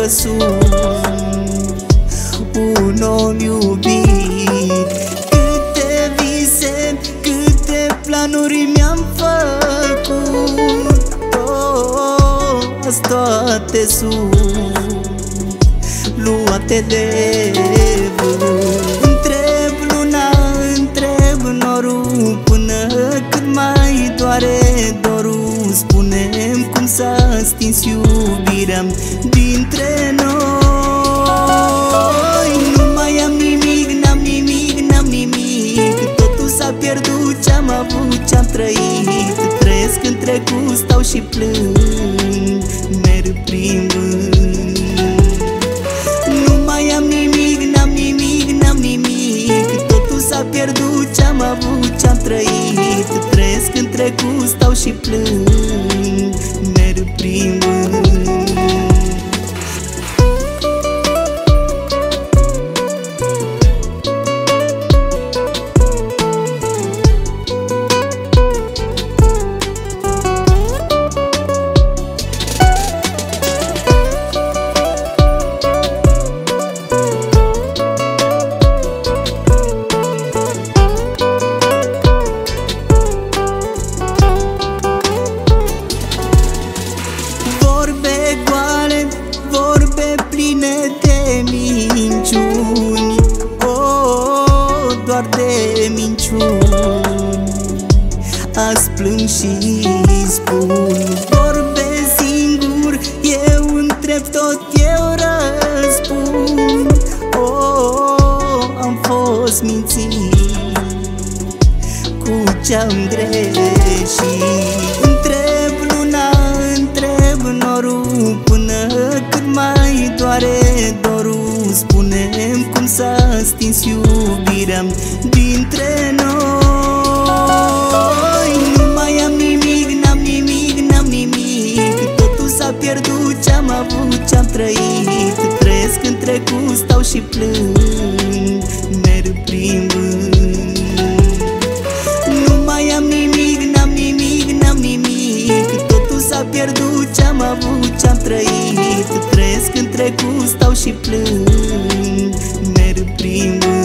sunt un om iubit. Câte vise, câte planuri mi-am făcut, azi toate sunt luate de vânt. Întreb luna, întreb norul, până când mai doare dorul. Spune-mi cum s-a stins iubirea dintre noi. Nu mai am nimic, n-am nimic, n-am nimic. Totul s-a pierdut, ce-am avut, ce-am trăit. Trăiesc în trecut, stau și plâng, merg prin vânt. Nu mai am nimic, n-am nimic, n-am nimic. Totul s-a pierdut, ce-am avut, ce-am trăit. Trăiesc în trecut, stau și plâng, merg prin vânt. Vorbe pline de minciuni, doar de minciuni. Azi plâng și spun, vorbesc singur, eu întreb, tot eu răspund. Am fost mințit, cu ce-am greșit. Întreb luna, întreb norul, până când mai doare dorul. Spune-mi cum s-a stins iubirea dintre noi. Nu mai am nimic, n-am nimic, n-am nimic. Totul s-a pierdut, ce-am avut, ce-am trăit. Trăiesc în trecut, stau și plâng, merg prin vânt. Nu mai am nimic, n-am nimic, n-am nimic. Totul s-a pierdut, ce-am avut, ce-am trăit. Trăiesc în trecut, stau și plâng, merg prin vânt.